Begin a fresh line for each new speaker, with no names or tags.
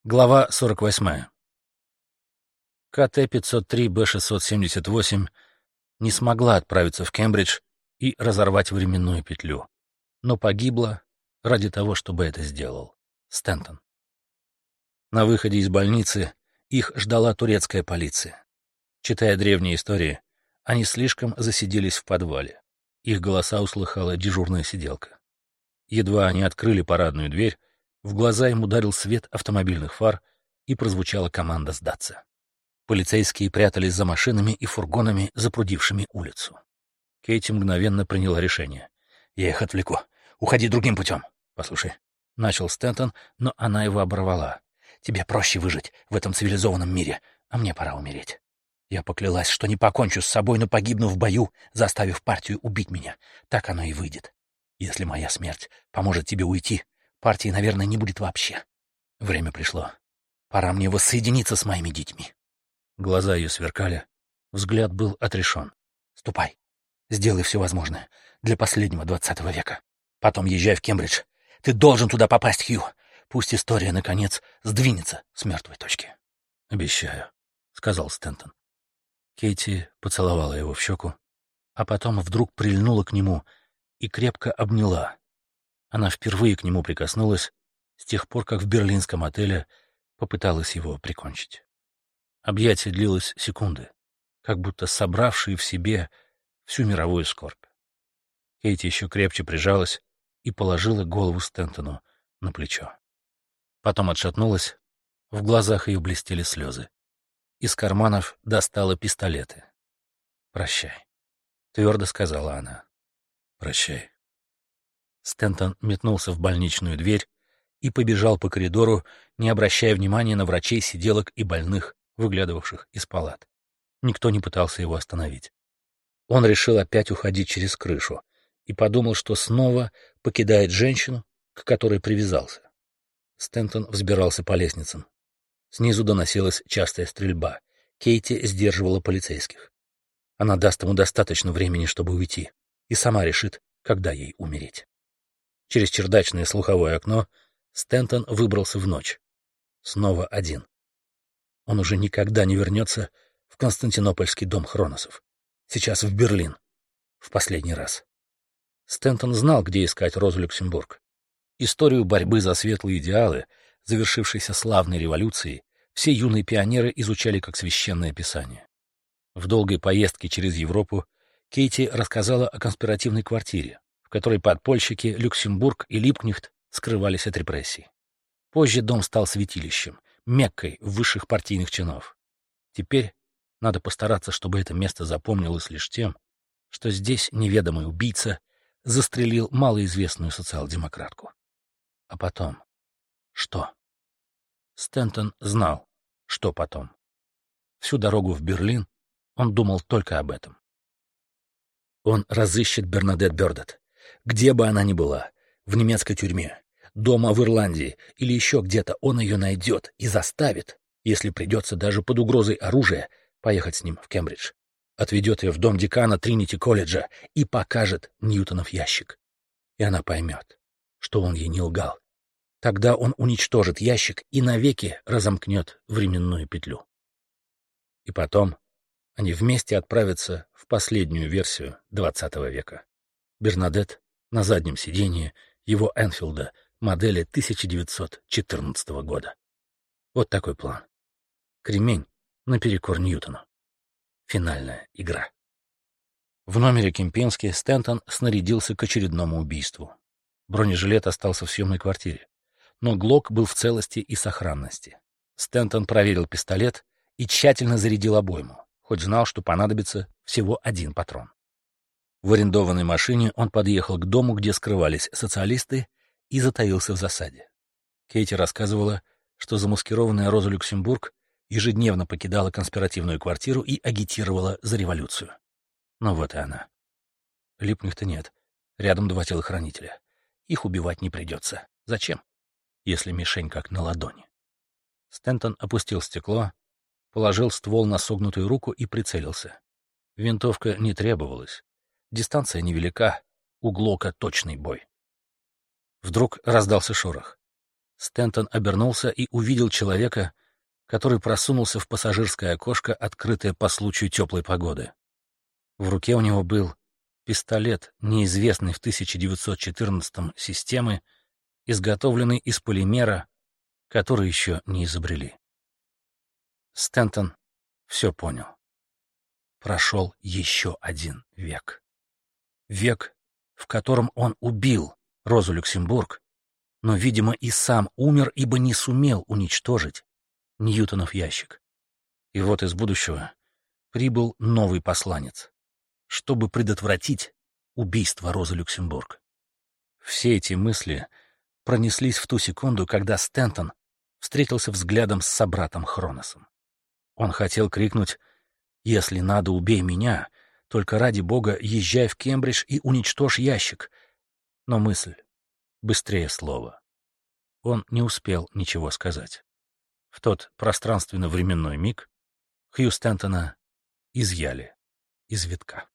Глава 48. КТ-503Б-678 не смогла отправиться в Кембридж и разорвать временную петлю, но погибла ради того, чтобы это сделал Стентон. На выходе из больницы их ждала турецкая полиция. Читая древние истории, они слишком засиделись в подвале. Их голоса услыхала дежурная сиделка. Едва они открыли парадную дверь, в глаза им ударил свет автомобильных фар, и прозвучала команда сдаться. Полицейские прятались за машинами и фургонами, запрудившими улицу. Кейти мгновенно приняла решение. «Я их отвлеку. Уходи другим путем». «Послушай», — начал Стентон, но она его оборвала. «Тебе проще выжить в этом цивилизованном мире, а мне пора умереть. Я поклялась, что не покончу с собой, но погибну в бою, заставив партию убить меня. Так оно и выйдет. Если моя смерть поможет тебе уйти, партии, наверное, не будет вообще. Время пришло. Пора мне воссоединиться с моими детьми». Глаза ее сверкали, взгляд был отрешен. «Ступай, сделай все возможное для последнего 20 века. Потом езжай в Кембридж. Ты должен туда попасть, Хью. Пусть история, наконец, сдвинется с мертвой точки». «Обещаю», — сказал Стентон. Кейти поцеловала его в щеку, а потом вдруг прильнула к нему и крепко обняла. Она впервые к нему прикоснулась с тех пор, как в берлинском отеле попыталась его прикончить. Объятие длилось секунды, как будто собравшие в себе всю мировую скорбь. Кейти еще крепче прижалась и положила голову Стентону на плечо. Потом отшатнулась, в глазах ее блестели слезы. Из карманов достала пистолеты. «Прощай», — твердо сказала она. «Прощай». Стентон метнулся в больничную дверь и побежал по коридору, не обращая внимания на врачей, сиделок и больных, выглядывавших из палат. Никто не пытался его остановить. Он решил опять уходить через крышу и подумал, что снова покидает женщину, к которой привязался. Стентон взбирался по лестницам. Снизу доносилась частая стрельба. Кейти сдерживала полицейских. Она даст ему достаточно времени, чтобы уйти, и сама решит, когда ей умереть. Через чердачное слуховое окно Стентон выбрался в ночь. Снова один. Он уже никогда не вернется в Константинопольский дом Хроносов. Сейчас в Берлин. В последний раз. Стентон знал, где искать Розу Люксембург. Историю борьбы за светлые идеалы, завершившейся славной революцией, все юные пионеры изучали как священное писание. В долгой поездке через Европу Кейти рассказала о конспиративной квартире, в которой подпольщики Люксембург и Липкнехт скрывались от репрессий. Позже дом стал святилищем, Меккой высших партийных чинов. Теперь надо постараться, чтобы это место запомнилось лишь тем, что здесь неведомый убийца застрелил малоизвестную социал-демократку. А потом? Что? Стентон знал, что потом. Всю дорогу в Берлин он думал только об этом. Он разыщет Бернадет Бёрдетт, где бы она ни была, в немецкой тюрьме, дома в Ирландии или еще где-то, он ее найдет и заставит, если придется даже под угрозой оружия, поехать с ним в Кембридж. Отведет ее в дом декана Тринити-колледжа и покажет Ньютонов ящик. И она поймет, что он ей не лгал. Тогда он уничтожит ящик и навеки разомкнет временную петлю. И потом они вместе отправятся в последнюю версию 20 века. Бернадет на заднем сиденье его Энфилда модели 1914 года. Вот такой план. Кремень наперекор Ньютону. Финальная игра. В номере Кемпински Стентон снарядился к очередному убийству. Бронежилет остался в съемной квартире, но Глок был в целости и сохранности. Стентон проверил пистолет и тщательно зарядил обойму, хоть знал, что понадобится всего один патрон. В арендованной машине он подъехал к дому, где скрывались социалисты, и затаился в засаде. Кейти рассказывала, что замаскированная Роза Люксембург ежедневно покидала конспиративную квартиру и агитировала за революцию. Но вот и она. Липкнехта нет. Рядом 2 телохранителя. Их убивать не придется. Зачем, если мишень как на ладони? Стентон опустил стекло, положил ствол на согнутую руку и прицелился. Винтовка не требовалась. Дистанция невелика, у Глока точный бой. Вдруг раздался шорох. Стентон обернулся и увидел человека, который просунулся в пассажирское окошко, открытое по случаю теплой погоды. В руке у него был пистолет, неизвестный в 1914-м системы, изготовленный из полимера, который еще не изобрели. Стентон все понял. Прошел еще один век. Век, в котором он убил Розу Люксембург, но, видимо, и сам умер, ибо не сумел уничтожить Ньютонов ящик. И вот из будущего прибыл новый посланец, чтобы предотвратить убийство Розы Люксембург. Все эти мысли пронеслись в ту секунду, когда Стентон встретился взглядом с собратом Хроносом. Он хотел крикнуть: «Если надо, убей меня, только ради бога езжай в Кембридж и уничтожь ящик». Но мысль быстрее слова. Он не успел ничего сказать. В тот пространственно-временной миг Хью Стентона изъяли из витка.